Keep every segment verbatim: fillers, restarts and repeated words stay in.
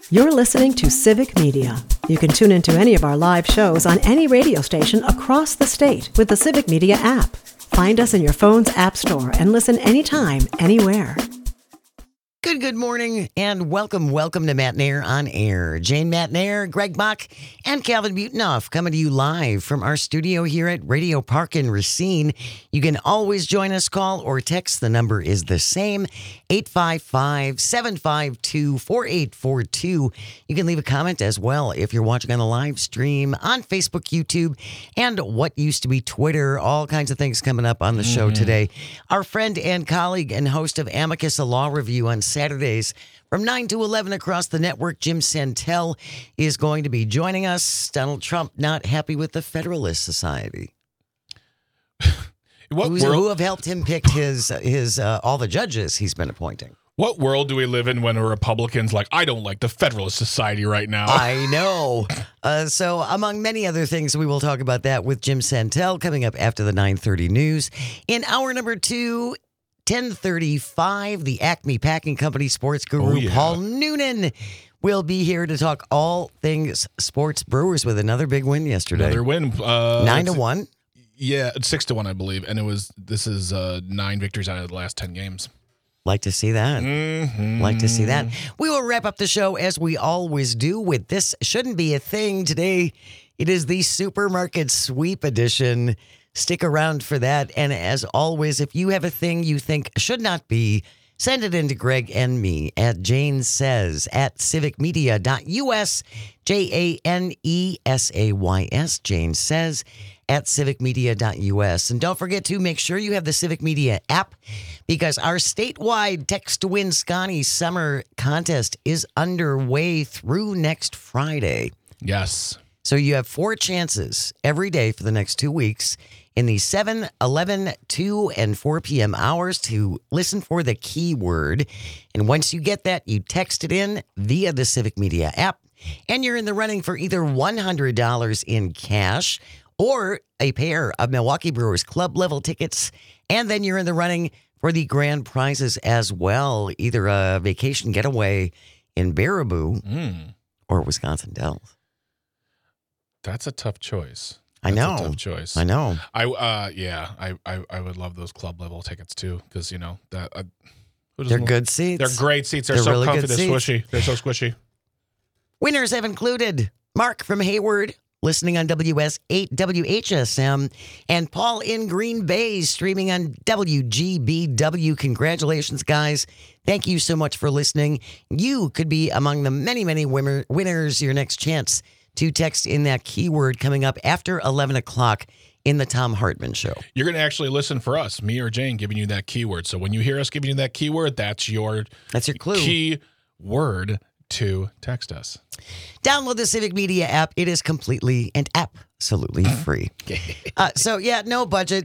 You're listening to Civic Media. You can tune into any of our live shows on any radio station across the state with the Civic Media app. Find us in your phone's app store and listen anytime, anywhere. Good, good morning, and welcome, welcome to Matt Nair on Air. Jane Matt Nair, Greg Bach, and Calvin Butenoff coming to you live from our studio here at Radio Park in Racine. You can always join us, call or text. The number is the same, eight five five, seven five two, four eight four two. You can leave a comment as well if you're watching on the live stream on Facebook, YouTube, and what used to be Twitter. All kinds of things coming up on the show mm-hmm. today. Our friend and colleague and host of Amicus, a law review on Saturdays from nine to eleven across the network, Jim Santel is going to be joining us. Donald Trump not happy with the Federalist Society. What Who's, world? Who have helped him pick his, his uh, all the judges he's been appointing. What world do we live in when a Republican's like, I don't like the Federalist Society right now? I know. Uh, so among many other things, we will talk about that with Jim Santel coming up after the nine thirty news. In hour number two, ten thirty-five, the Acme Packing Company sports guru, oh, yeah. Paul Noonan, will be here to talk all things sports. Brewers with another big win yesterday. Another win. Uh, Nine to one? Yeah, it's six to one, I believe. And it was, this is uh, nine victories out of the last ten games. Like to see that. Mm-hmm. Like to see that. We will wrap up the show as we always do with This Shouldn't Be a Thing. Today, it is the Supermarket Sweep Edition. Stick around for that. And as always, if you have a thing you think should not be, send it in to Greg and me at Jane Says at civicmedia dot U S, J A N E S A Y S, Jane Says at civicmedia dot U S. And don't forget to make sure you have the Civic Media app because our statewide Text to Win Scotty Summer Contest is underway through next Friday. Yes. So you have four chances every day for the next two weeks in the seven, eleven, two, and four p.m. hours to listen for the keyword. And once you get that, you text it in via the Civic Media app, and you're in the running for either one hundred dollars in cash or a pair of Milwaukee Brewers club level tickets. And then you're in the running for the grand prizes as well, either a vacation getaway in Baraboo mm. or Wisconsin Dells. That's a tough choice. I That's know. a tough choice. I know. I uh yeah, I, I, I would love those club level tickets too, because you know that uh, who They're doesn't- good seats. They're great seats. They're, They're so really comfy. good They're seats. squishy. They're so squishy. Winners have included Mark from Hayward, listening on W S eight W H S M, and Paul in Green Bay, streaming on W G B W. Congratulations, guys. Thank you so much for listening. You could be among the many, many winner- winners. Your next chance to text in that keyword coming up after eleven o'clock in the Tom Hartman Show. You're going to actually listen for us, me or Jane, giving you that keyword. So when you hear us giving you that keyword, that's your That's your clue. key word to text us. Download the Civic Media app. It is completely and absolutely free. uh, so, yeah, no budget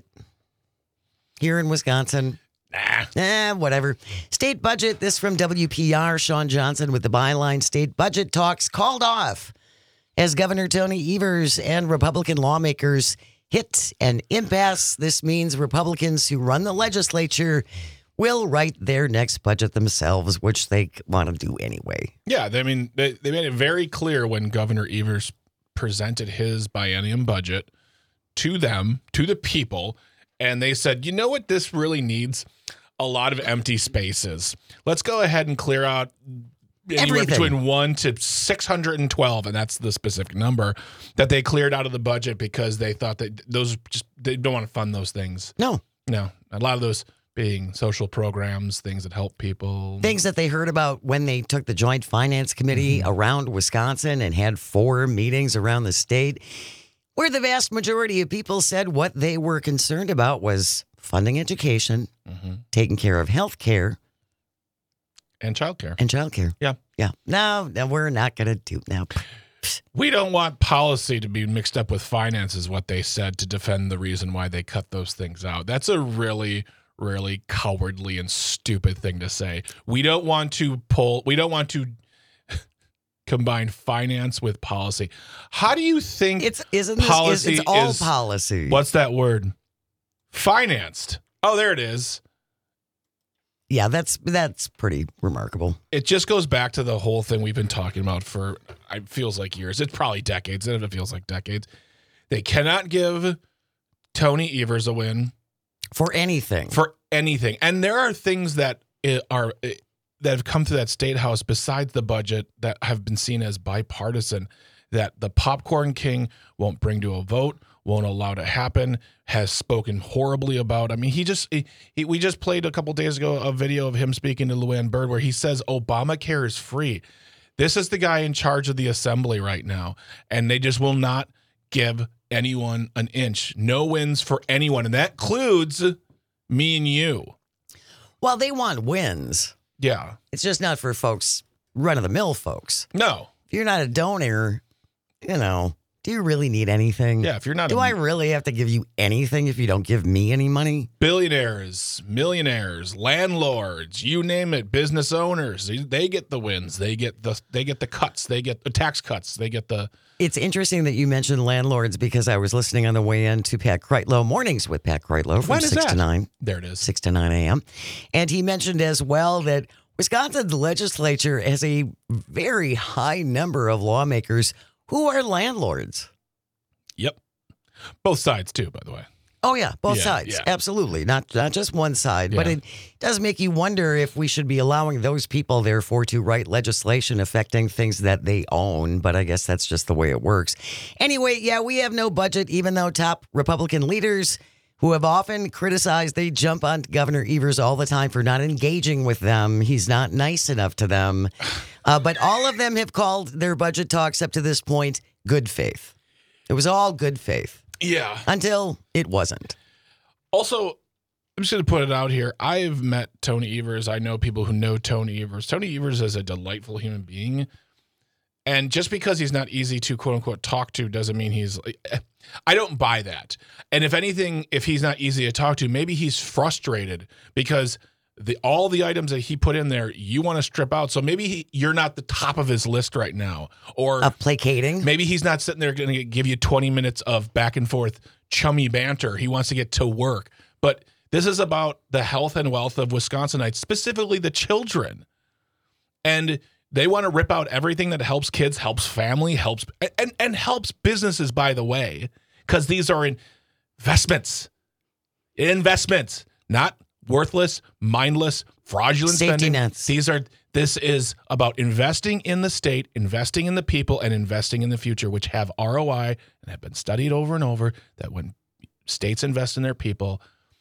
here in Wisconsin. Nah. Eh, whatever. State budget. This from W P R. Sean Johnson with the byline. State budget talks called off as Governor Tony Evers and Republican lawmakers hit an impasse. This means Republicans who run the legislature will write their next budget themselves, which they want to do anyway. Yeah, I mean, they, they made it very clear when Governor Evers presented his biennium budget to them, to the people, and they said, you know what this really needs? A lot of empty spaces. Let's go ahead and clear out anywhere Everything. between one to six hundred twelve, and that's the specific number that they cleared out of the budget because they thought that those just, they don't want to fund those things. No. No, a lot of those being social programs, things that help people. Things that they heard about when they took the Joint Finance Committee mm-hmm. around Wisconsin and had four meetings around the state, where the vast majority of people said what they were concerned about was funding education, mm-hmm. taking care of health care, and childcare. and childcare. Yeah. Yeah. No, no we're not going to do now. We don't want policy to be mixed up with finance, is what they said, to defend the reason why they cut those things out. That's a really, really cowardly and stupid thing to say. We don't want to pull, we don't want to combine finance with policy. How do you think It's isn't this, policy it's, it's all is, policy. What's that word? Financed. Oh, there it is. Yeah, that's that's pretty remarkable. It just goes back to the whole thing we've been talking about for, it feels like years. It's probably decades, and it feels like decades. They cannot give Tony Evers a win. For anything. For anything. And there are things that are that have come through that state house besides the budget that have been seen as bipartisan, that the popcorn king won't bring to a vote, won't allow to happen, has spoken horribly about. I mean, he just, he, he, we just played a couple days ago a video of him speaking to Luann Byrd where he says Obamacare is free. This is the guy in charge of the assembly right now, and they just will not give anyone an inch. No wins for anyone, and that includes me and you. Well, they want wins. Yeah. It's just not for folks, run-of-the-mill folks. No. If you're not a donor, you know, do you really need anything? Yeah, if you're not Do a, I really have to give you anything if you don't give me any money? Billionaires, millionaires, landlords, you name it, business owners, they, they get the wins. They get the they get the cuts. They get the tax cuts. They get the It's interesting that you mentioned landlords because I was listening on the way in to Pat Kreitlow, Mornings with Pat Kreitlow from When is six that? to nine. There it is. six to nine a.m. And he mentioned as well that Wisconsin's legislature has a very high number of lawmakers who are landlords. Yep. Both sides too, by the way. Oh, yeah, both Yeah, sides. yeah. Absolutely. Not not just one side. But Yeah. it does make you wonder if we should be allowing those people, therefore, to write legislation affecting things that they own. But I guess that's just the way it works. Anyway, yeah, we have no budget, even though top Republican leaders who have often criticized, they jump on Governor Evers all the time for not engaging with them. He's not nice enough to them. Uh, but all of them have called their budget talks up to this point good faith. It was all good faith. Yeah. Until it wasn't. Also, I'm just going to put it out here. I've met Tony Evers. I know people who know Tony Evers. Tony Evers is a delightful human being. And just because he's not easy to, quote unquote, talk to doesn't mean he's, I don't buy that. And if anything, if he's not easy to talk to, maybe he's frustrated because the all the items that he put in there, you want to strip out. So maybe he, you're not the top of his list right now. Or Uh, placating. maybe he's not sitting there going to give you twenty minutes of back and forth chummy banter. He wants to get to work. But this is about the health and wealth of Wisconsinites, specifically the children. And they want to rip out everything that helps kids, helps family, helps and, and helps businesses, by the way, because these are investments. Investments, not worthless, mindless, fraudulent Safety spending. nets. These are this is about investing in the state, investing in the people, and investing in the future, which have R O I and have been studied over and over that when states invest in their people,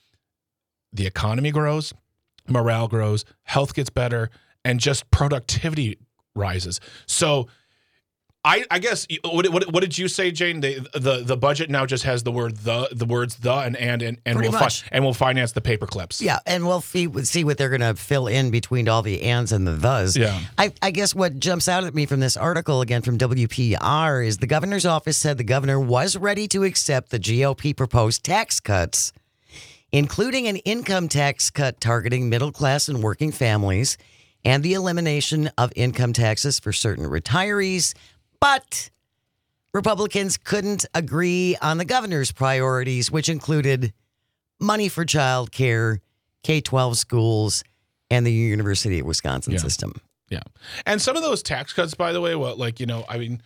the economy grows, morale grows, health gets better, and just productivity rises. So I, I guess what, what what did you say, Jane? They, the the budget now just has the word the the words the and and and, and Pretty we'll much. fi- and we'll finance the paper clips. Yeah, and we'll see, see what they're going to fill in between all the ands and the thes. Yeah. I, I guess what jumps out at me from this article, again from W P R, is the governor's office said the governor was ready to accept the G O P proposed tax cuts, including an income tax cut targeting middle class and working families and the elimination of income taxes for certain retirees. But Republicans couldn't agree on the governor's priorities, which included money for child care, K twelve schools, and the University of Wisconsin Yeah. system. Yeah. And some of those tax cuts, by the way, well, like, you know, I mean,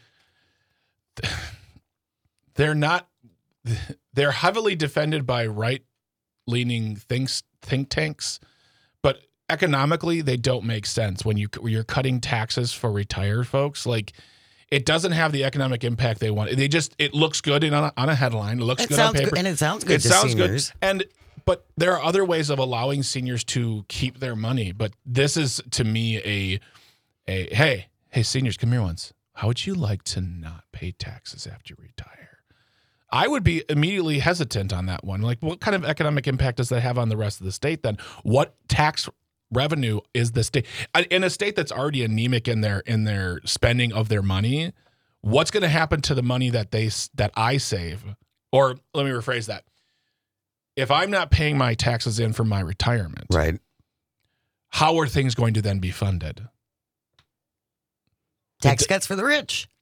they're not, they're heavily defended by right-leaning think, think tanks, but economically, they don't make sense when, you, when you're cutting taxes for retired folks. Like, it doesn't have the economic impact they want. They just, it looks good in, on, a, on a headline. It looks It good sounds on paper. good, and it sounds good It to sounds seniors. good. And but there are other ways of allowing seniors to keep their money. But this is, to me, a a hey, hey, seniors, come here once. How would you like to not pay taxes after you retire? I would be immediately hesitant on that one. Like, what kind of economic impact does that have on the rest of the state then? What tax revenue is the state in a state that's already anemic in their in their spending of their money? What's going to happen to the money that they that I save? Or let me rephrase that. If I'm not paying my taxes in for my retirement, Right. how are things going to then be funded? Tax It- cuts for the rich.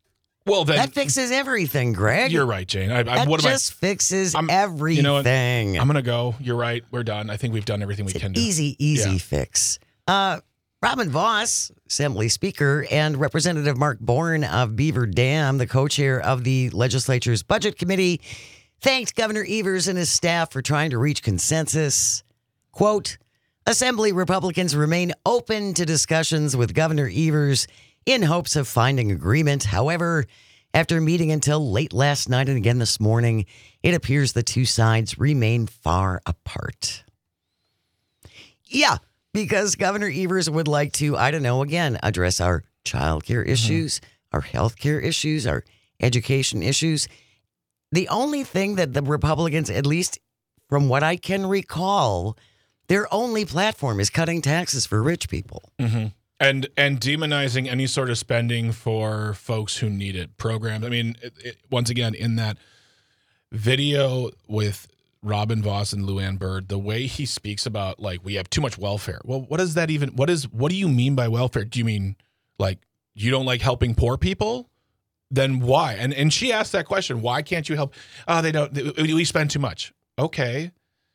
Well, then That fixes everything, Greg. you're right, Jane. I, I, that what am just fixes I'm- everything. you know what? I, I'm going to go. You're right. We're done. I think we've done everything we It's can an do. easy, easy Yeah. fix. Uh, Robin Voss, Assembly Speaker, and Representative Mark Bourne of Beaver Dam, the co-chair of the legislature's Budget Committee, thanked Governor Evers and his staff for trying to reach consensus. Quote, Assembly Republicans remain open to discussions with Governor Evers in hopes of finding agreement. However, after meeting until late last night and again this morning, it appears the two sides remain far apart. Yeah, because Governor Evers would like to, I don't know, again, address our child care issues, mm-hmm. our health care issues, our education issues. The only thing that the Republicans, at least from what I can recall, their only platform is cutting taxes for rich people. Mm-hmm. And and demonizing any sort of spending for folks who need it. Programs. I mean, it, it, once again, in that video with Robin Voss and Luann Bird, the way he speaks about, like, we have too much welfare. Well, what does that even, what is, what do you mean by welfare? Do you mean, like, you don't like helping poor people? Then why? And and she asked that question, why can't you help? Oh, they don't, they, we spend too much. Okay.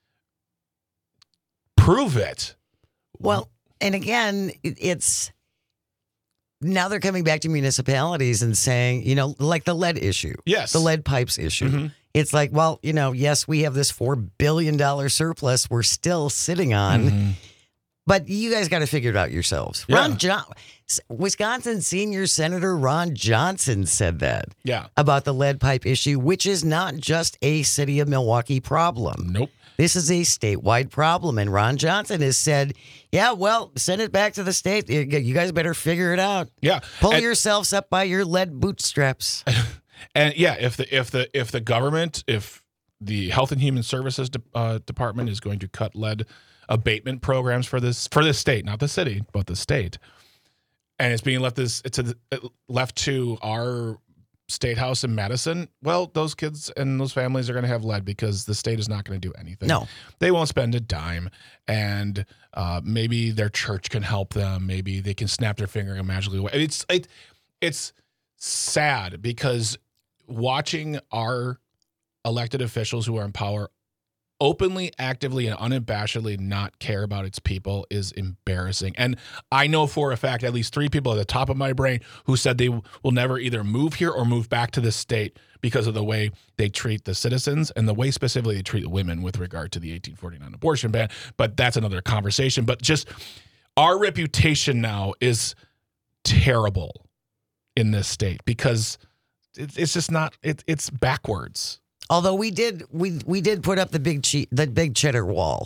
Prove it. Well, and again, it's now they're coming back to municipalities and saying, you know, like the lead issue. Yes. The lead pipes issue. Mm-hmm. It's like, well, you know, yes, we have this four billion dollars surplus we're still sitting on, Mm-hmm. but you guys got to figure it out yourselves. Yeah. Ron John, Wisconsin senior Senator Ron Johnson said that Yeah. about the lead pipe issue, which is not just a city of Milwaukee problem. Nope. This is a statewide problem. And Ron Johnson has said, yeah, well, send it back to the state. You you guys better figure it out. Yeah. Pull And- yourselves up by your lead bootstraps. And yeah, if the if the if the government, if the Health and Human Services de- uh, Department is going to cut lead abatement programs for this for this state, not the city, but the state, and it's being left this it's a, left to our state house in Madison, well, those kids and those families are going to have lead because the state is not going to do anything. No. They won't spend a dime, and uh, maybe their church can help them. Maybe they can snap their finger and magically away. It's it, it's sad because watching our elected officials who are in power openly, actively, and unabashedly not care about its people is embarrassing. And I know for a fact at least three people at the top of my brain who said they will never either move here or move back to this state because of the way they treat the citizens and the way specifically they treat women with regard to the eighteen forty-nine abortion ban. But that's another conversation. But just our reputation now is terrible in this state because it, it's just not, it, it's backwards. Although we did we we did put up the big che- the big cheddar wall.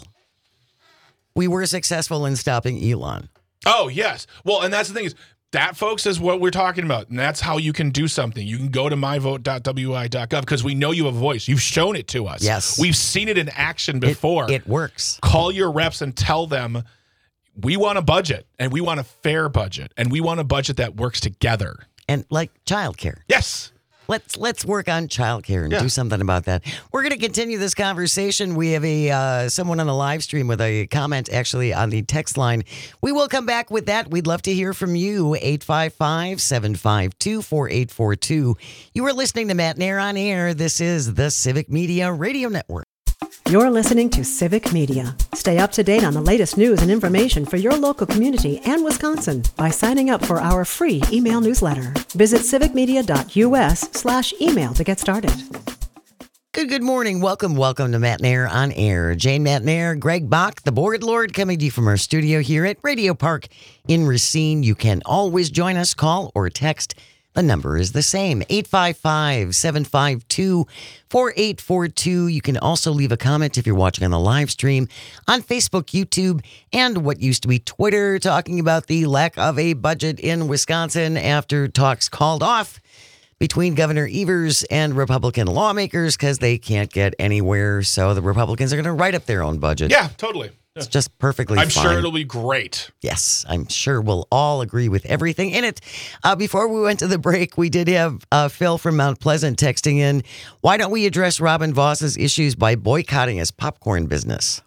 We were successful in stopping Elon. Oh, yes. Well, and that's the thing is that, folks, is what we're talking about. And that's how you can do something. You can go to my vote dot w i dot gov because we know you have a voice. You've shown it to us. Yes. We've seen it in action before. It, it works. Call your reps and tell them we want a budget and we want a fair budget and we want a budget that works together. And like childcare. Yes. Let's let's work on childcare and Yeah. do something about that. We're going to continue this conversation. We have a uh, someone on the live stream with a comment actually on the text line. We will come back with that. We'd love to hear from you. eight five five, seven five two, four eight four two. You are listening to Matt Nair on Air. This is the Civic Media Radio Network. You're listening to Civic Media. Stay up to date on the latest news and information for your local community and Wisconsin by signing up for our free email newsletter. Visit civicmedia.us slash email to get started. Good, good morning. Welcome, welcome to Matt Nair on Air. Jane Matt Nair, Greg Bach, the board lord, coming to you from our studio here at Radio Park in Racine. You can always join us, call or text. The number is the same, eight five five, seven five two, four eight four two. You can also leave a comment if you're watching on the live stream on Facebook, YouTube, and what used to be Twitter, talking about the lack of a budget in Wisconsin after talks called off between Governor Evers and Republican lawmakers because they can't get anywhere. So the Republicans are going to write up their own budget. Yeah, totally. It's just perfectly I'm fine. sure it'll be great. Yes, I'm sure we'll all agree with everything in it. Uh, before we went to the break, we did have uh, Phil from Mount Pleasant texting in, why don't we address Robin Voss's issues by boycotting his popcorn business?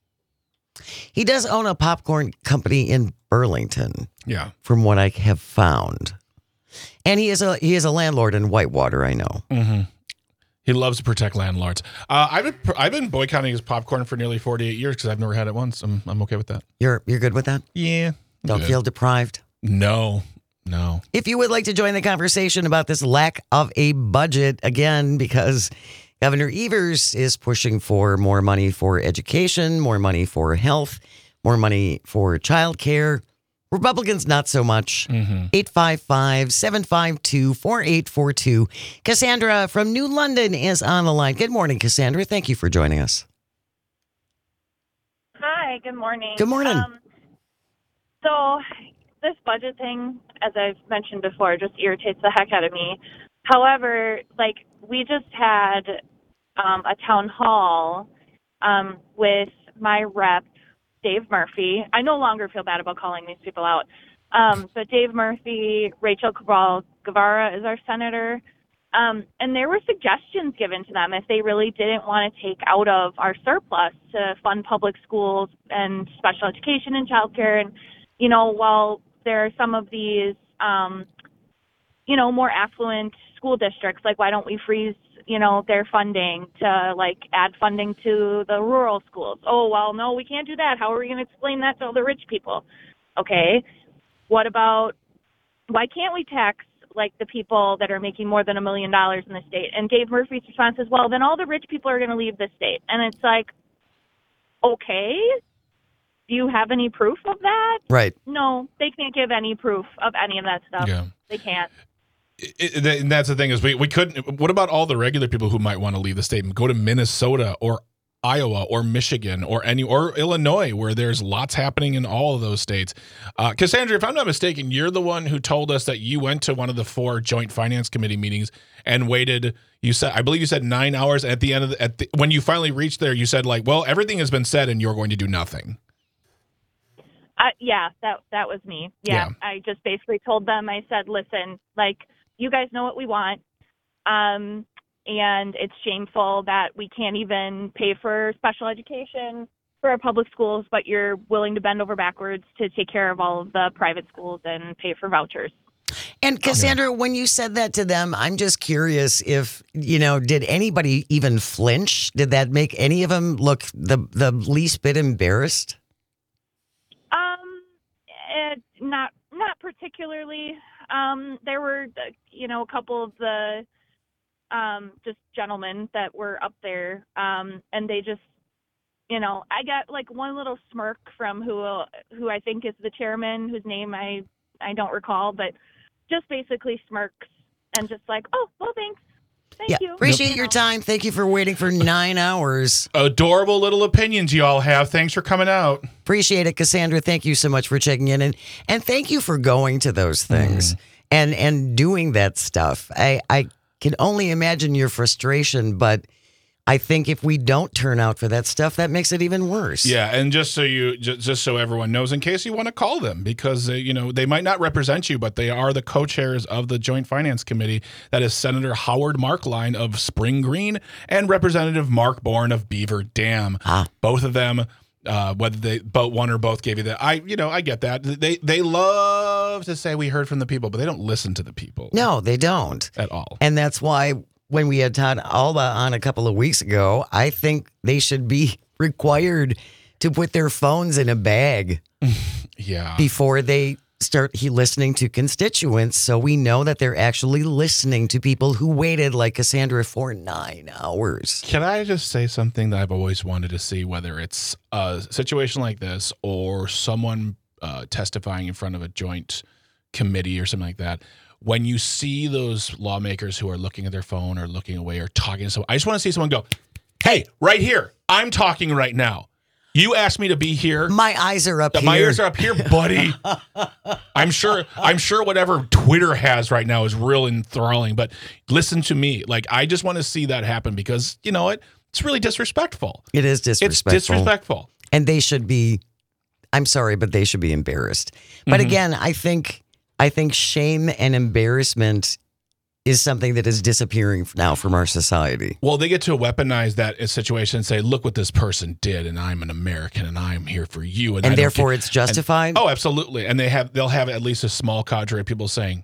He does own a popcorn company in Burlington, Yeah. from what I have found. And he is a he is a landlord in Whitewater, I know. Mm-hmm. He loves to protect landlords. Uh, I've been I've been boycotting his popcorn for nearly forty-eight years because I've never had it once. I'm I'm okay with that. You're you're good with that? Yeah. Don't good. feel deprived? No. No. If you would like to join the conversation about this lack of a budget, again, because Governor Evers is pushing for more money for education, more money for health, more money for childcare. Republicans, not so much. Mm-hmm. eight five five, seven five two, four eight four two. Cassandra from New London is on the line. Good morning, Cassandra. Thank you for joining us. Hi, good morning. Good morning. Um, so this budget thing, as I've mentioned before, just irritates the heck out of me. However, like, we just had um, a town hall um, with my rep, Dave Murphy. I no longer feel bad about calling these people out. Um, but Dave Murphy, Rachel Cabral Guevara is our senator. Um, and there were suggestions given to them if they really didn't want to take out of our surplus to fund public schools and special education and childcare. And, you know, while there are some of these, um, you know, more affluent school districts, like why don't we freeze, you know, their funding to like add funding to the rural schools? Oh, well, no, we can't do that. How are we going to explain that to all the rich people? Okay. What about, why can't we tax like the people that are making more than a million dollars in the state? And Dave Murphy's response is, well, then all the rich people are going to leave the state. And it's like, okay, do you have any proof of that? Right. No, they can't give any proof of any of that stuff. Yeah. They can't. It, it, and that's the thing is we, we couldn't. What about all the regular people who might want to leave the state and go to Minnesota or Iowa or Michigan or any or Illinois, where there's lots happening in all of those states? Uh, Cassandra, if I'm not mistaken, you're the one who told us that you went to one of the four Joint Finance Committee meetings and waited. You said, I believe you said nine hours. At the end of the, at the, when you finally reached there, you said like, well, everything has been said and you're going to do nothing. Uh, yeah, that that was me. Yeah, Yeah. I just basically told them, I said, listen, like, you guys know what we want. Um, and it's shameful that we can't even pay for special education for our public schools, but you're willing to bend over backwards to take care of all of the private schools and pay for vouchers. And Cassandra, when you said that to them, I'm just curious if, you know, did anybody even flinch? Did that make any of them look the, the least bit embarrassed? Um, eh, not not particularly. Um, there were, uh, you know, a couple of the um, just gentlemen that were up there, um, and they just, you know, I got like one little smirk from who who I think is the chairman, whose name I I don't recall, but just basically smirks and just like, oh, well, thanks. Thank yeah, you. appreciate You your know. time. Thank you for waiting for nine hours. Adorable little opinions you all have. Thanks for coming out. Appreciate it, Cassandra. Thank you so much for checking in, and and thank you for going to those things mm. and and doing that stuff. I I can only imagine your frustration, but I think if we don't turn out for that stuff, that makes it even worse. Yeah, and just so you, just, just so everyone knows, in case you want to call them, because uh, you know they might not represent you, but they are the co-chairs of the Joint Finance Committee. That is Senator Howard Markline of Spring Green and Representative Mark Bourne of Beaver Dam. Ah. Both of them, uh, whether they, but one or both gave you that. I, you know, I get that. They they love to say we heard from the people, but they don't listen to the people. No, they don't at all, and that's why. When we had Todd Alba on a couple of weeks ago, I think they should be required to put their phones in a bag yeah. before they start he listening to constituents, so we know that they're actually listening to people who waited like Cassandra for nine hours. Can I just say something that I've always wanted to see, whether it's a situation like this or someone uh, testifying in front of a joint committee or something like that? When you see those lawmakers who are looking at their phone or looking away or talking to someone, I just want to see someone go, hey, right here, I'm talking right now. You asked me to be here. My eyes are up My here. My ears are up here, buddy. I'm sure I'm sure whatever Twitter has right now is real enthralling, but listen to me. Like, I just want to see that happen because, you know what? It's really disrespectful. It is disrespectful. It's disrespectful. And they should be, I'm sorry, but they should be embarrassed. But mm-hmm. again, I think... I think shame and embarrassment is something that is disappearing now from our society. Well, they get to weaponize that situation and say, look what this person did, and I'm an American, and I'm here for you. And, and I therefore get, it's justified? And, oh, absolutely. And they have, they'll have at least a small cadre of people saying,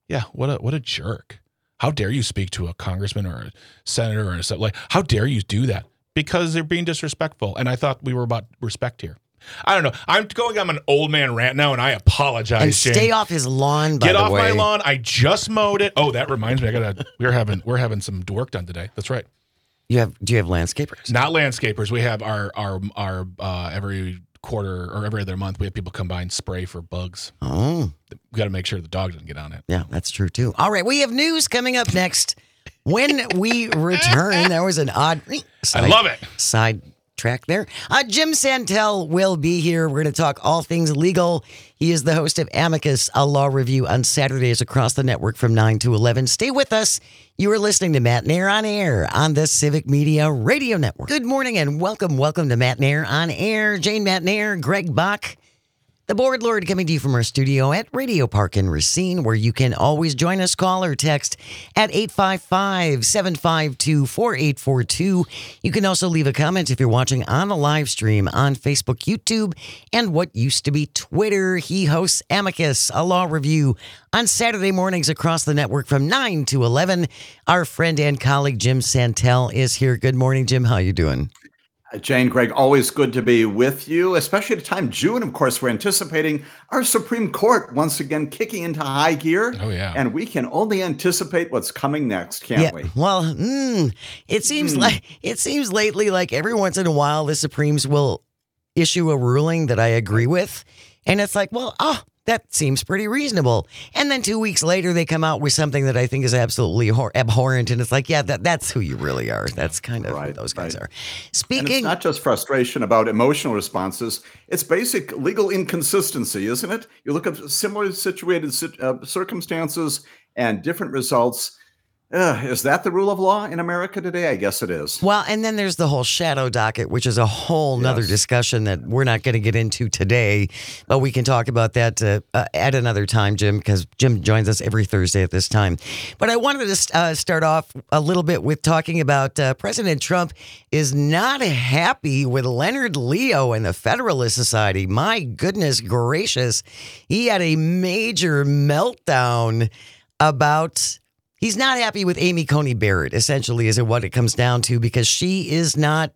Yeah, what a what a jerk. How dare you speak to a congressman or a senator or a like? How dare you do that? Because they're being disrespectful. And I thought we were about respect here. I don't know. I'm going on an old man rant now, and I apologize. And Jane. stay off his lawn. By Get the off way. my lawn. I just mowed it. Oh, that reminds me. I gotta. We're having we're having some work done today. That's right. You have? Do you have landscapers? Not landscapers. We have our our our uh, every quarter or every other month we have people come by and spray for bugs. Oh, We got to make sure the dog doesn't get on it. yeah, that's true too. All right, we have news coming up next. When we return, there was an odd. Side, I love it. Side track there. Uh, Jim Santel will be here. We're going to talk all things legal. He is the host of Amicus, a law review on Saturdays across the network from nine to eleven. Stay with us. You are listening to Matt Nair on Air on the Civic Media Radio Network. Good morning and welcome. Welcome to Matt Nair on Air. Jane Matt Nair, Greg Bach, the Board Lord, coming to you from our studio at Radio Park in Racine, where you can always join us. Call or text at eight five five, seven five two, four eight four two. You can also leave a comment if you're watching on the live stream on Facebook, YouTube, and what used to be Twitter. He hosts Amicus, a law review, on Saturday mornings across the network from nine to eleven. Our friend and colleague Jim Santel is here. Good morning, Jim. How you doing? Jane, Greg, always good to be with you, especially at a time, June, of course, we're anticipating our Supreme Court once again kicking into high gear. Oh, yeah. And we can only anticipate what's coming next, can't yeah, we? Well, mm, it seems Mm. like it seems lately like every once in a while the Supremes will issue a ruling that I agree with. And it's like, well, oh, that seems pretty reasonable. And then two weeks later, they come out with something that I think is absolutely hor- abhorrent. And it's like, yeah, that, that's who you really are. That's kind of Right, who those guys right. are. And Speaking, it's not just frustration about emotional responses. It's basic legal inconsistency, isn't it? You look at similar situated sit- uh, circumstances and different results. Uh, is that the rule of law in America today? I guess it is. well, and then there's the whole shadow docket, which is a whole nother Yes. discussion that we're not going to get into today, but we can talk about that uh, uh, at another time, Jim, because Jim joins us every Thursday at this time. But I wanted to uh, start off a little bit with talking about uh, President Trump is not happy with Leonard Leo and the Federalist Society. My goodness gracious. He had a major meltdown about... He's not happy with Amy Coney Barrett, essentially, is what it comes down to, because she is not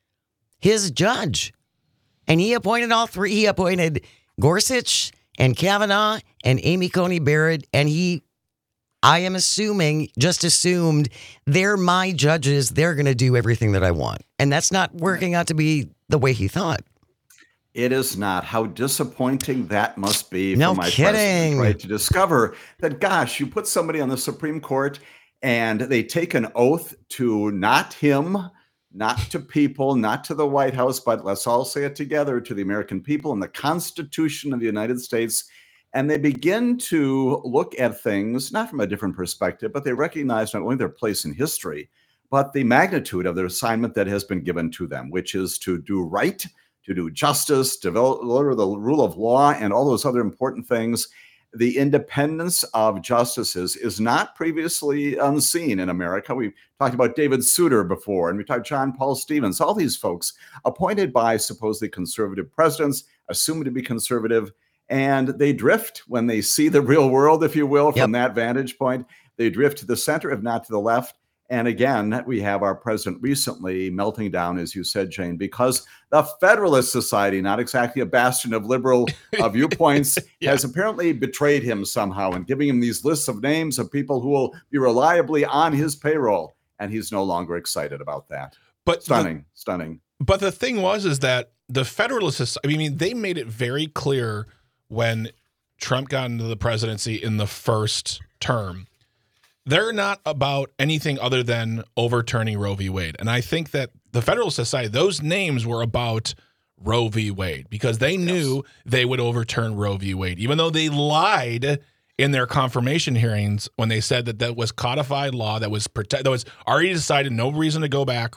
his judge. And he appointed all three. He appointed Gorsuch and Kavanaugh and Amy Coney Barrett. And he, I am assuming, just assumed they're my judges. They're going to do everything that I want. And that's not working out to be the way he thought. It is not. How disappointing that must be No for my kidding. president, right? To discover that, gosh, you put somebody on the Supreme Court and they take an oath to not him, not to people, not to the White House, but let's all say it together, to the American people and the Constitution of the United States. And they begin to look at things, not from a different perspective, but they recognize not only their place in history, but the magnitude of their assignment that has been given to them, which is to do right, to do justice, develop the rule of law, and all those other important things. The independence of justices is not previously unseen in America. We've talked about David Souter before, and we talked John Paul Stevens, all these folks appointed by supposedly conservative presidents, assumed to be conservative, and they drift when they see the real world, if you will, from Yep. that vantage point. They drift to the center, if not to the left. And again, we have our president recently melting down, as you said, Jane, because the Federalist Society, not exactly a bastion of liberal uh, viewpoints, Yeah. has apparently betrayed him somehow and giving him these lists of names of people who will be reliably on his payroll. And he's no longer excited about that. But the, Stunning, stunning. but the thing was, is that the Federalist Society, I mean, they made it very clear when Trump got into the presidency in the first term. They're not about anything other than overturning Roe v. Wade. And I think that the Federalist Society, those names were about Roe v. Wade because they knew they would overturn Roe v. Wade, even though they lied in their confirmation hearings when they said that that was codified law, that was protect, that was already decided, no reason to go back.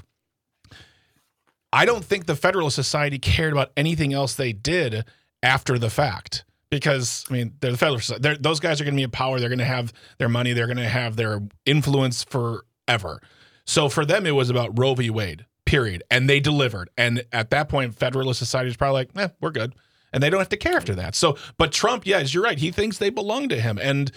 I don't think the Federalist Society cared about anything else they did after the fact. Because, I mean, they're the Federalist Society. They're, those guys are going to be in power. They're going to have their money. They're going to have their influence forever. So for them, it was about Roe v. Wade, period. And they delivered. And at that point, Federalist Society is probably like, eh, we're good. And they don't have to care after that. So, but Trump, yes, you're right. He thinks they belong to him. And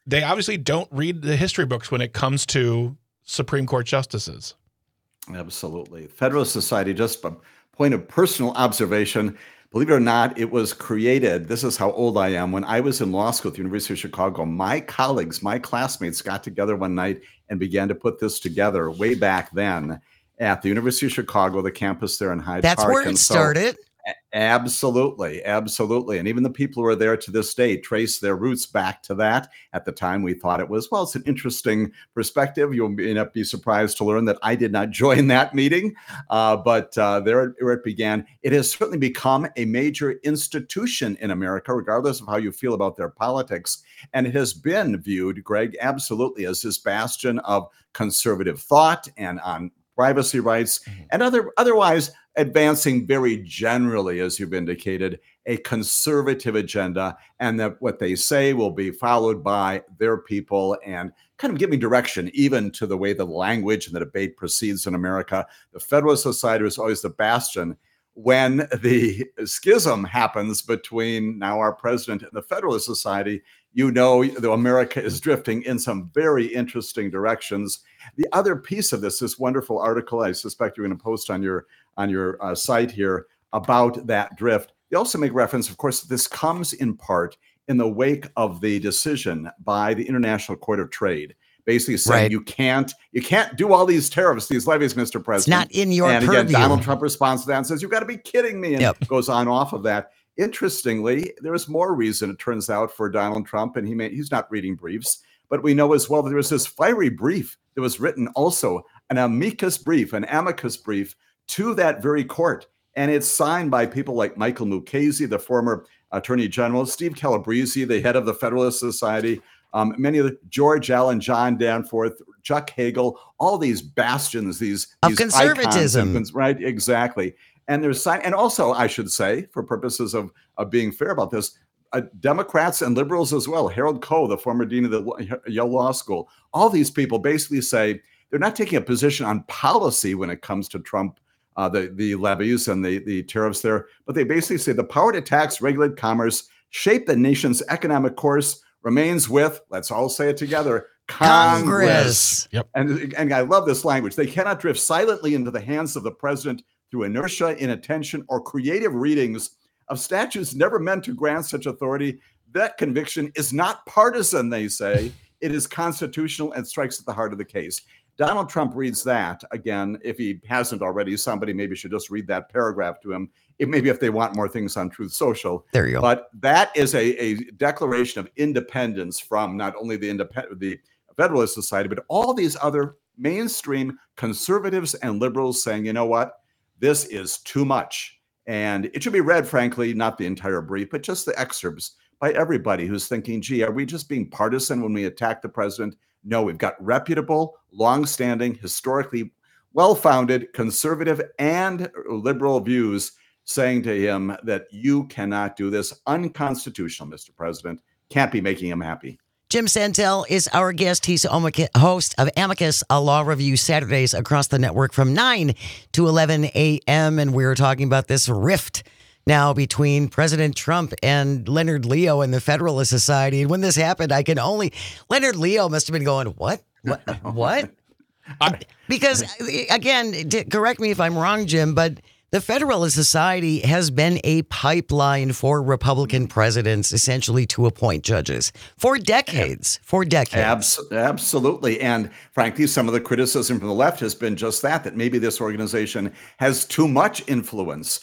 they obviously don't read the history books when it comes to Supreme Court justices. Absolutely. Federalist Society, just a point of personal observation, believe it or not, it was created, this is how old I am, when I was in law school at the University of Chicago. My colleagues, my classmates got together one night and began to put this together way back then at the University of Chicago, the campus there in Hyde That's Park. where it And so- started. Absolutely, absolutely. And even the people who are there to this day trace their roots back to that. At the time, we thought it was, well, it's an interesting perspective. You'll may not be surprised to learn that I did not join that meeting, uh, but uh, there where it began. It has certainly become a major institution in America, regardless of how you feel about their politics. And it has been viewed, Greg, absolutely as this bastion of conservative thought and on privacy rights, mm-hmm. and other otherwise advancing very generally, as you've indicated, a conservative agenda, and that what they say will be followed by their people, and kind of giving direction even to the way the language and the debate proceeds in America. The Federalist Society is always the bastion. When the schism happens between now our president and the Federalist Society, you know that America is drifting in some very interesting directions. The other piece of this, this wonderful article, I suspect you're going to post on your on your uh, site here about that drift. They also make reference, of course, this comes in part in the wake of the decision by the International Court of Trade, basically saying Right. you can't you can't do all these tariffs, these levies, Mister President. It's not in your and purview. again, Donald Trump responds to that and says, "You've got to be kidding me," and Yep. goes on off of that. Interestingly, there is more reason, it turns out, for Donald Trump, and he may, he's not reading briefs, but we know as well that there was this fiery brief that was written also, an amicus brief, an amicus brief to that very court. And it's signed by people like Michael Mukasey, the former Attorney General, Steve Calabrese, the head of the Federalist Society, um, many of the George Allen, John Danforth, Chuck Hagel, all these bastions, these, Of these conservatism. icons, right? Exactly. And there's sign, and also I should say, for purposes of, of being fair about this, uh, Democrats and liberals as well. Harold Koh, the former dean of the Yale Law School, all these people basically say they're not taking a position on policy when it comes to Trump. Uh, the, the levies and the, the tariffs there, but they basically say the power to tax, regulate commerce, shape the nation's economic course remains with, let's all say it together, Congress. Congress. Yep. And, and I love this language. They cannot drift silently into the hands of the president through inertia, inattention, or creative readings of statutes never meant to grant such authority. That conviction is not partisan, they say. It is constitutional and strikes at the heart of the case. Donald Trump reads that. Again, if he hasn't already, somebody maybe should just read that paragraph to him. It, maybe if they want more things on Truth Social. There you go. But that is a, a declaration of independence from not only the independent, the Federalist Society, but all these other mainstream conservatives and liberals saying, you know what, this is too much. And it should be read, frankly, not the entire brief, but just the excerpts by everybody who's thinking, gee, are we just being partisan when we attack the president? No, we've got reputable, longstanding, historically well-founded conservative and liberal views saying to him that you cannot do this. Unconstitutional, Mister President. Can't be making him happy. Jim Santel is our guest. He's the host of Amicus, a law review Saturdays across the network from nine to eleven a.m. And we were talking about this rift now between President Trump and Leonard Leo and the Federalist Society. And when this happened, I can only, Leonard Leo must have been going, what? What? What? I, Because, again, d- correct me if I'm wrong, Jim, but the Federalist Society has been a pipeline for Republican presidents, essentially, to appoint judges for decades, for decades. Abs- absolutely. And frankly, some of the criticism from the left has been just that, that maybe this organization has too much influence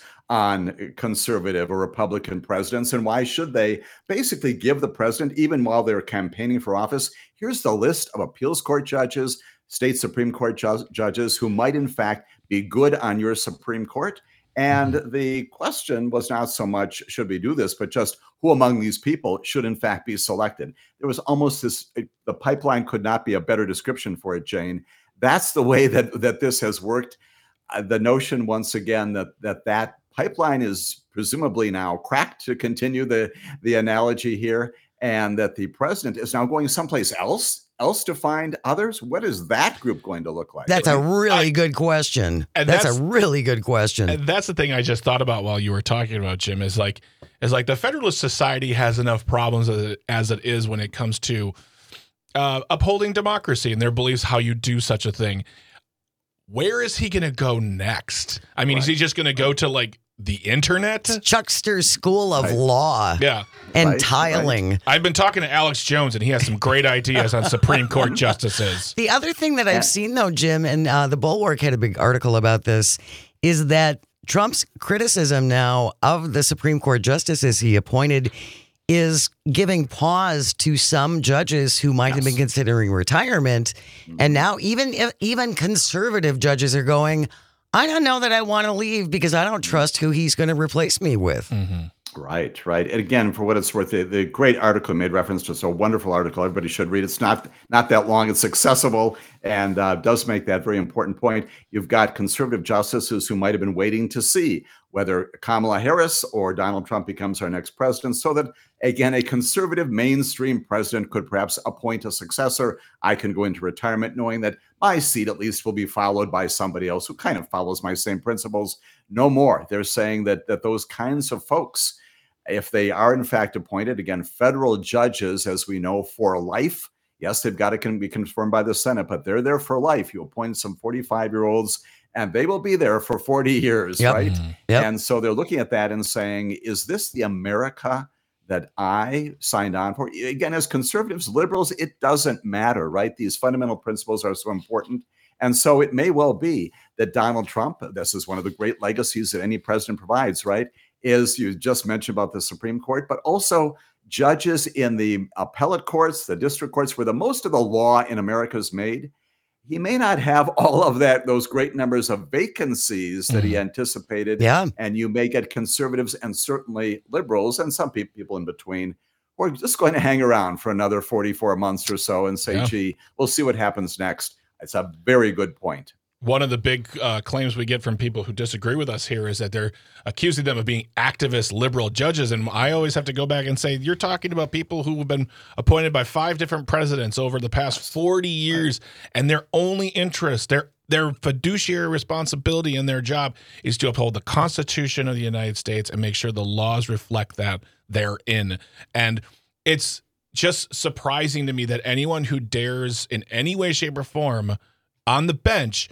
on conservative or Republican presidents. And why should they basically give the president, even while they're campaigning for office, here's the list of appeals court judges, state Supreme Court ju- judges who might in fact be good on your Supreme Court. And mm-hmm. the question was not so much, should we do this, but just who among these people should in fact be selected. There was almost this, the pipeline could not be a better description for it, Jane. That's the way that, that this has worked. Uh, the notion, once again, that that that pipeline is presumably now cracked, to continue the, the analogy here, and that the president is now going someplace else, else to find others. What is that group going to look like? That's a really I, good question. And that's, that's a really good question. And that's the thing I just thought about while you were talking about, Jim, is like, is like the Federalist Society has enough problems as it, as it is when it comes to uh, upholding democracy and their beliefs, how you do such a thing. Where is he going to go next? I mean, right. is he just going to go to like the internet? Chuckster School of right. Law. Yeah. And right. tiling. Right. I've been talking to Alex Jones, and he has some great ideas on Supreme Court justices. The other thing that I've seen, though, Jim, and uh, the Bulwark had a big article about this, is that Trump's criticism now of the Supreme Court justices he appointed is giving pause to some judges who might yes. have been considering retirement. Mm-hmm. And now even even conservative judges are going, I don't know that I want to leave because I don't trust who he's going to replace me with. Mm-hmm. Right, right. And again, for what it's worth, the, the great article made reference to, it's a wonderful article. Everybody should read it. It's not not that long. It's accessible and uh, does make that very important point. You've got conservative justices who might have been waiting to see whether Kamala Harris or Donald Trump becomes our next president, so that, again, a conservative mainstream president could perhaps appoint a successor. I can go into retirement knowing that my seat at least will be followed by somebody else who kind of follows my same principles. No more. They're saying that that those kinds of folks, if they are in fact appointed, again, federal judges, as we know, for life. Yes, they've got to can be confirmed by the Senate, but they're there for life. You appoint some forty-five-year-olds, and they will be there for forty years, yep. right? Yep. And so they're looking at that and saying, is this the America that I signed on for? Again, as conservatives, liberals, it doesn't matter, right? These fundamental principles are so important. And so it may well be that Donald Trump, this is one of the great legacies that any president provides, right? Is you just mentioned about the Supreme Court, but also judges in the appellate courts, the district courts, where the most of the law in America is made. He may not have all of that, those great numbers of vacancies that mm-hmm. he anticipated. Yeah. And you may get conservatives and certainly liberals and some pe- people in between who are just going to hang around for another forty-four months or so and say, yeah. gee, we'll see what happens next. It's a very good point. One of the big uh, claims we get from people who disagree with us here is that they're accusing them of being activist liberal judges. And I always have to go back and say, you're talking about people who have been appointed by five different presidents over the past forty years, and their only interest, their their fiduciary responsibility in their job is to uphold the Constitution of the United States and make sure the laws reflect that therein. And it's just surprising to me that anyone who dares in any way, shape, or form on the bench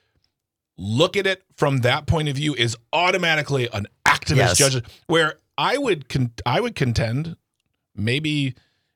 look at it from that point of view is automatically an activist yes. judge, where I would con- I would contend maybe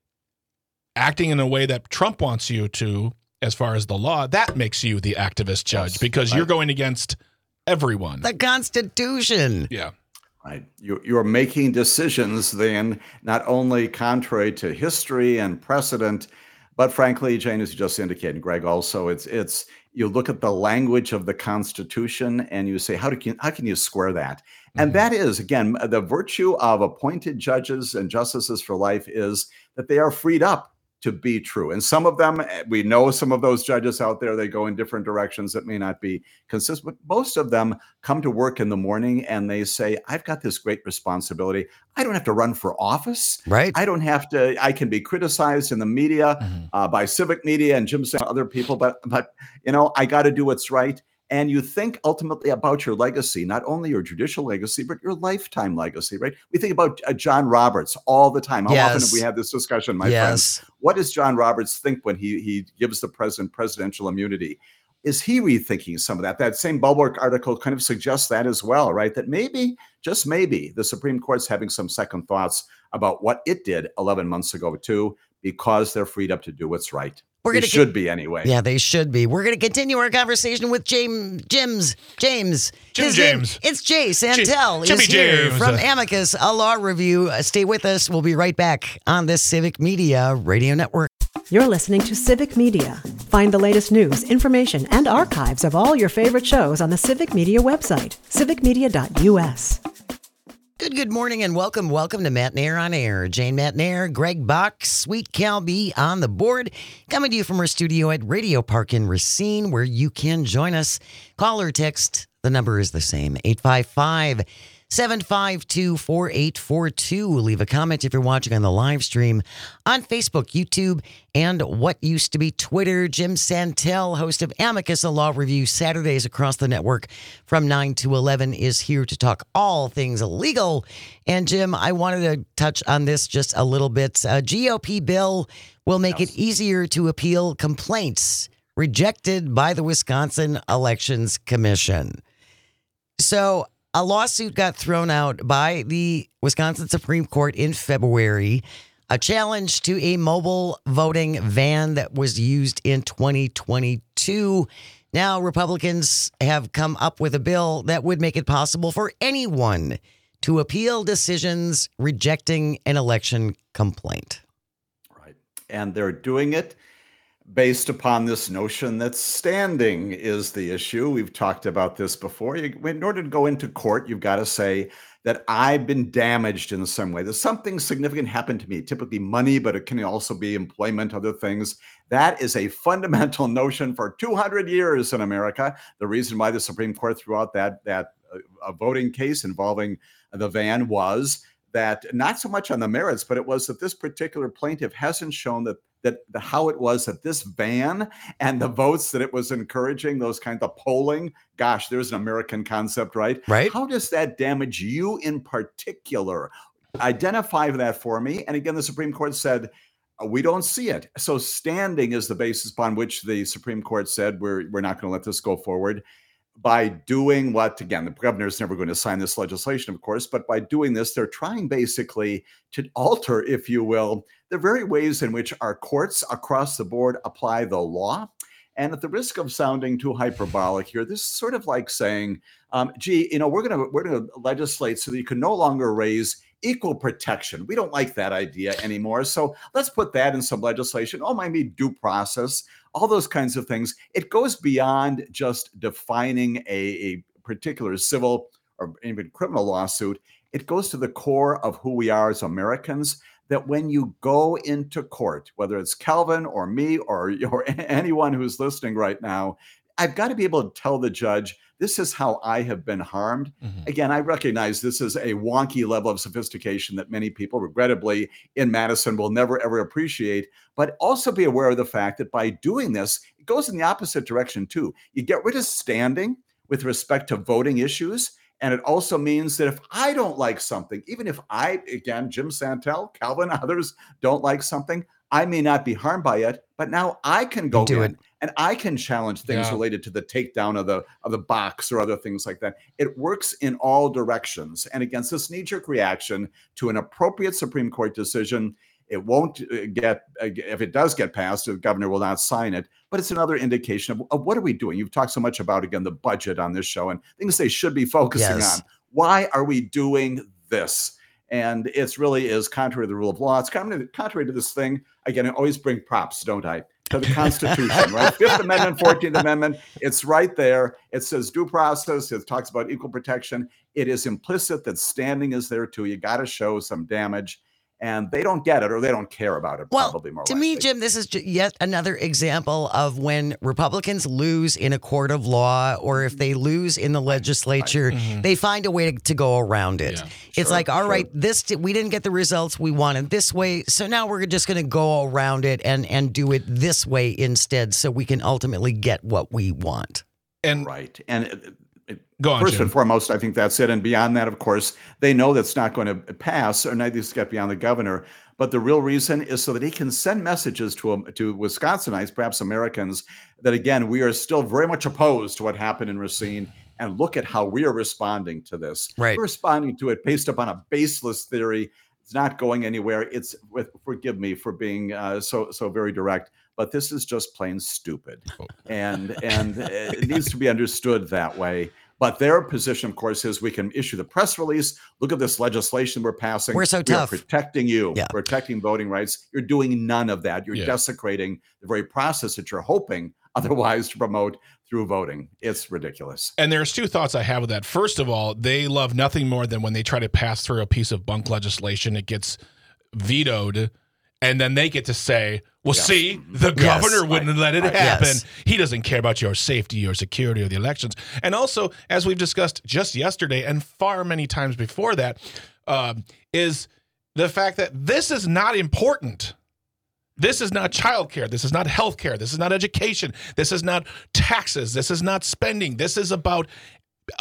acting in a way that Trump wants you to, as far as the law, that makes you the activist judge, because right. you're going against everyone. The Constitution. Yeah. Right. You, you're making decisions then, not only contrary to history and precedent, but frankly, Jane, as you just indicated, Greg, also, it's it's you look at the language of the Constitution and you say, how do you, how can you square that? Mm-hmm. And that is, again, the virtue of appointed judges and justices for life is that they are freed up to be true. And some of them, we know some of those judges out there, they go in different directions that may not be consistent, but most of them come to work in the morning and they say, I've got this great responsibility. I don't have to run for office. Right. I don't have to, I can be criticized in the media mm-hmm. uh, by civic media and Jim and other people, but, but, you know, I got to do what's right. And you think ultimately about your legacy, not only your judicial legacy, but your lifetime legacy, right? We think about uh, John Roberts all the time. How yes. often have we had this discussion, my yes. friends? What does John Roberts think when he, he gives the president presidential immunity? Is he rethinking some of that? That same Bulwark article kind of suggests that as well, right? That maybe, just maybe, the Supreme Court's having some second thoughts about what it did eleven months ago too, because they're freed up to do what's right. We're they gonna should con- be anyway. Yeah, they should be. We're going to continue our conversation with James, James, James. Jim His James. Name, it's Jay Santel. J- is Jimmy here James. from Amicus, a law review. Uh, stay with us. We'll be right back on this Civic Media Radio Network. You're listening to Civic Media. Find the latest news, information, and archives of all your favorite shows on the Civic Media website, civic media dot u s. Good, good morning and welcome. Welcome to Matt Nair on Air. Jane Matt Nair, Greg Bach, Sweet Cal B on the board. Coming to you from our studio at Radio Park in Racine, where you can join us. Call or text. The number is the same, eight five five, seven five two, four eight four two. Leave a comment if you're watching on the live stream on Facebook, YouTube, and what used to be Twitter. Jim Santel, host of Amicus, a law review, Saturdays across the network from nine to eleven, is here to talk all things legal. And Jim, I wanted to touch on this just a little bit. A G O P bill will make Yes. it easier to appeal complaints rejected by the Wisconsin Elections Commission. So a lawsuit got thrown out by the Wisconsin Supreme Court in February, a challenge to a mobile voting van that was used in twenty twenty-two. Now, Republicans have come up with a bill that would make it possible for anyone to appeal decisions rejecting an election complaint. Right. And they're doing it based upon this notion that standing is the issue. We've talked about this before. You, in order to go into court, you've got to say that I've been damaged in some way. There's something significant happened to me, typically money, but it can also be employment, other things. That is a fundamental notion for two hundred years in America. The reason why the Supreme Court threw out that, that uh, a voting case involving the van was that not so much on the merits, but it was that this particular plaintiff hasn't shown that that the, how it was that this van and the votes that it was encouraging, those kinds of polling, gosh, there's an American concept, right? Right. How does that damage you in particular? Identify that for me. And again, the Supreme Court said, uh, we don't see it. So standing is the basis upon which the Supreme Court said, we're, we're not going to let this go forward. By doing what, again, the governor's never going to sign this legislation, of course, but by doing this, they're trying basically to alter, if you will, the very ways in which our courts across the board apply the law. And at the risk of sounding too hyperbolic here, this is sort of like saying, um, gee, you know, we're going to we're going to legislate so that you can no longer raise equal protection. We don't like that idea anymore. So let's put that in some legislation. Oh, might be due process, all those kinds of things. It goes beyond just defining a, a particular civil or even criminal lawsuit. It goes to the core of who we are as Americans, that when you go into court, whether it's Calvin or me or, or anyone who's listening right now, I've got to be able to tell the judge, this is how I have been harmed. Mm-hmm. Again, I recognize this is a wonky level of sophistication that many people, regrettably, in Madison will never, ever appreciate. But also be aware of the fact that by doing this, it goes in the opposite direction, too. You get rid of standing with respect to voting issues. And it also means that if I don't like something, even if I, again, Jim Santel, Calvin, others don't like something, I may not be harmed by it, but now I can go do in it. and I can challenge things Yeah. related to the takedown of the of the box or other things like that. It works in all directions. And against this knee-jerk reaction to an appropriate Supreme Court decision, it won't get, if it does get passed, the governor will not sign it, but it's another indication of, of what are we doing? You've talked so much about, again, the budget on this show and things they should be focusing Yes. on. Why are we doing this? And it's really is contrary to the rule of law. It's contrary contrary to this thing. Again, I always bring props, don't I, to the Constitution, right? Fifth Amendment, fourteenth Amendment, it's right there. It says due process. It talks about equal protection. It is implicit that standing is there too. You got to show some damage. And they don't get it or they don't care about it, Well, probably more to likely. me, Jim, this is ju- yet another example of when Republicans lose in a court of law or if they lose in the legislature, Mhm. they find a way to, to go around it. Yeah. It's Sure, like, all sure. right, this di- we didn't get the results we wanted this way, so now we're just going to go around it and, and do it this way instead so we can ultimately get what we want. And Right. And it, it, go on, first Jim. and foremost, I think that's it. And beyond that, of course, they know that's not going to pass, or neither to get beyond the governor. But the real reason is so that he can send messages to um, to Wisconsinites, perhaps Americans, that again, we are still very much opposed to what happened in Racine. And look at how we are responding to this. Right. We're responding to it based upon a baseless theory. It's not going anywhere. It's with, forgive me for being uh, so so very direct, but this is just plain stupid, and and it needs to be understood that way. But their position, of course, is we can issue the press release. Look at this legislation we're passing. We're so We tough. are protecting you, Yeah. protecting voting rights. You're doing none of that. You're Yeah. desecrating the very process that you're hoping otherwise to promote through voting. It's ridiculous. And there's two thoughts I have with that. First of all, they love nothing more than when they try to pass through a piece of bunk legislation, it gets vetoed, and then they get to say, well, Yes. see, the governor wouldn't Right. let it Right. happen. Yes. He doesn't care about your safety, your security, or the elections. And also, as we've discussed just yesterday and far many times before that, um, is the fact that this is not important. This is not childcare. This is not healthcare. This is not education. This is not taxes. This is not spending. This is about about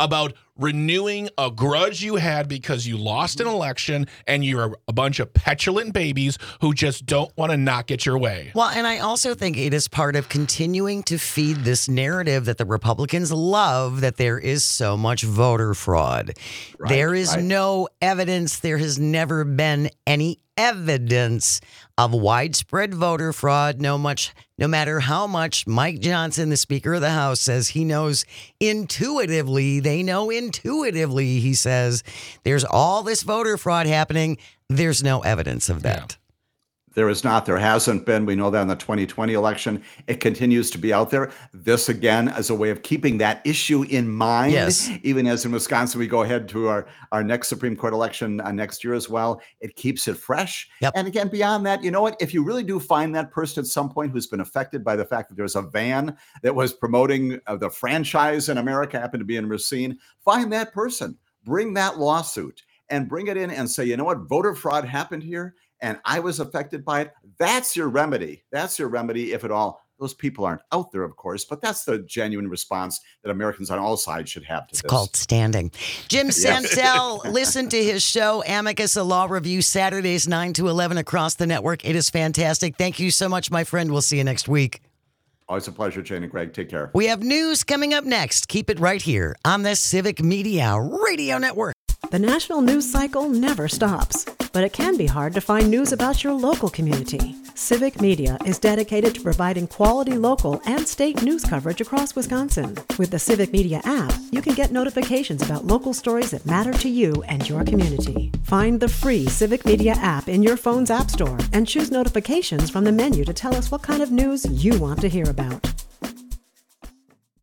renewing a grudge you had because you lost an election and you're a bunch of petulant babies who just don't want to not get your way. Well, and I also think it is part of continuing to feed this narrative that the Republicans love, that there is so much voter fraud. Right, there is right. no evidence. There has never been any evidence of widespread voter fraud. No much, no matter how much Mike Johnson, the Speaker of the House, says he knows intuitively, they know intuitively, he says, there's all this voter fraud happening. There's no evidence of that. Yeah. There is not. There hasn't been. We know that in the twenty twenty election. It continues to be out there. This, again, as a way of keeping that issue in mind. Yes. Even as in Wisconsin, we go ahead to our, our next Supreme Court election uh, next year as well. It keeps it fresh. Yep. And again, beyond that, you know what? If you really do find that person at some point who's been affected by the fact that there's a van that was promoting uh, the franchise in America, happened to be in Racine, find that person. Bring that lawsuit and bring it in and say, you know what? Voter fraud happened here, and I was affected by it. That's your remedy. That's your remedy, if at all. Those people aren't out there, of course, but that's the genuine response that Americans on all sides should have to It's this. called standing. Jim Santel, listen to his show, Amicus, a Law Review, Saturdays nine to eleven across the network. It is fantastic. Thank you so much, my friend. We'll see you next week. Always a pleasure, Jane and Greg. Take care. We have news coming up next. Keep it right here on the Civic Media Radio Network. The national news cycle never stops, but it can be hard to find news about your local community. Civic Media is dedicated to providing quality local and state news coverage across Wisconsin. With the Civic Media app, you can get notifications about local stories that matter to you and your community. Find the free Civic Media app in your phone's app store and choose notifications from the menu to tell us what kind of news you want to hear about.